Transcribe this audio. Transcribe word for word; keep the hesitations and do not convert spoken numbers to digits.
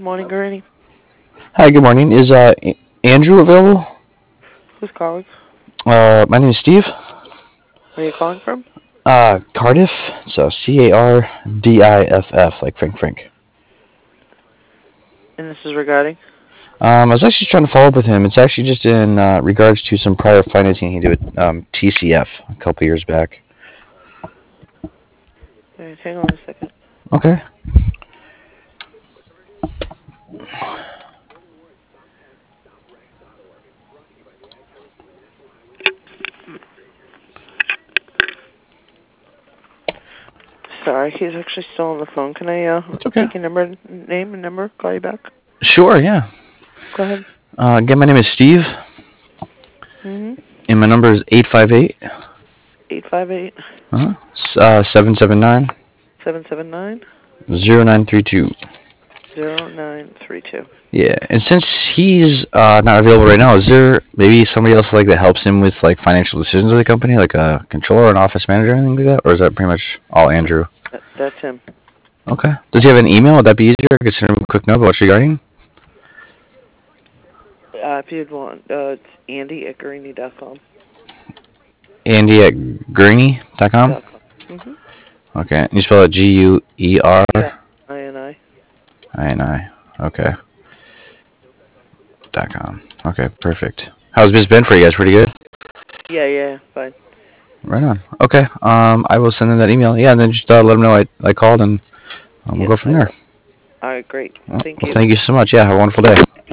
morning, Granny. Hi, good morning. Is uh A- Andrew available? Who's calling? Uh, my name is Steve. Where are you calling from? Uh, Cardiff. So C A R D I F F, like Frank Frank. And this is regarding? Um, I was actually trying to follow up with him. It's actually just in uh, regards to some prior financing he did with um, T C F a couple years back. Alright, hang on a second. Okay. Sorry, he's actually still on the phone. Can I uh It's okay. take your number, name, and number? Call you back. Sure. Yeah. Go ahead. Uh, again, my name is Steve, Mhm. and my number is eight five eight. Eight five eight. Uh-huh. Uh, seven seven nine. Seven seven nine. Zero nine three two. Zero nine three two. Yeah, and since he's uh, not available right now, is there maybe somebody else like that helps him with like financial decisions of the company, like a controller, or an office manager, or anything like that, or is that pretty much all Andrew? That, that's him. Okay. Does he have an email? Would that be easier? I could send him a quick note about what's regarding. Uh, if you'd want, uh, it's Andy at Greeny dot com. Andy at gurney dot com. Dot com. Mhm. Okay. And you spell it G U E R Yeah. I and I. I N I. Okay. Dot com. Okay. Perfect. How's this been for you guys? Pretty good. Yeah, yeah, fine. Right on. Okay. Um, I will send him that email. Yeah, and then just uh, let him know I, I called, and um, we'll Yes, go from I there. will. Alright, great. Well, Thank well, you. thank you so much. Yeah. Have a wonderful day.